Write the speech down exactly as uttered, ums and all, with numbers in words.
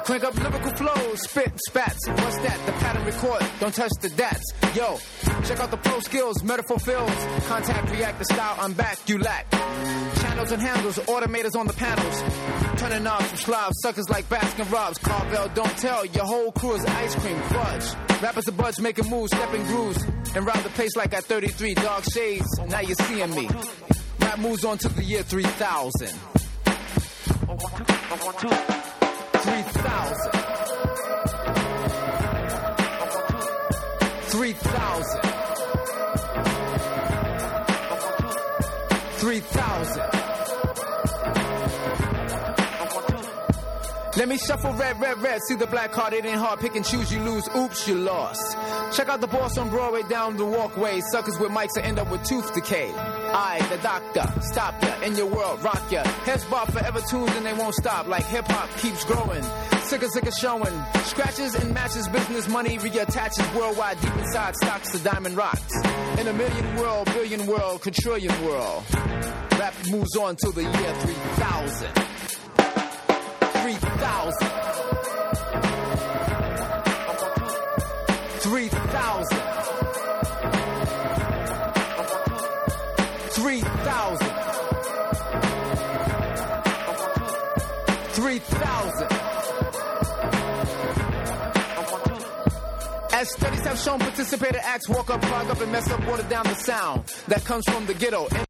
Crank up lyrical flows, spit, spats. What's that? The pattern record, don't touch the dats. Yo, check out the pro skills, metaphor fills. Contact, react, the style, I'm back, you lack. Channels and handles, automators on the panels. Turning knobs from slobs, suckers like Baskin Robbins. Carvel, don't tell, your whole crew is ice cream, fudge. Rappers are buds, making moves, stepping grooves. And round the pace like at thirty-three, dark shades, now you're seeing me. Rap moves on to the year three thousand. three thousand. three thousand. three thousand. Let me shuffle red, red, red. See the black card, it ain't hard. Pick and choose, you lose. Oops, you lost. Check out the boss on Broadway down the walkway. Suckers with mics that end up with tooth decay. I, the doctor, stop ya in your world, rock ya. Heads bob forever tuned and they won't stop. Like hip hop keeps growing. Sicker, sicker showing. Scratches and matches, business money reattaches worldwide. Deep inside stocks the diamond rocks. In a million world, billion world, quadrillion world. Rap moves on till the year three thousand. three thousand. three thousand. three thousand. three thousand. As studies have shown, participator acts walk up, clog up, and mess up, water down the sound that comes from the ghetto.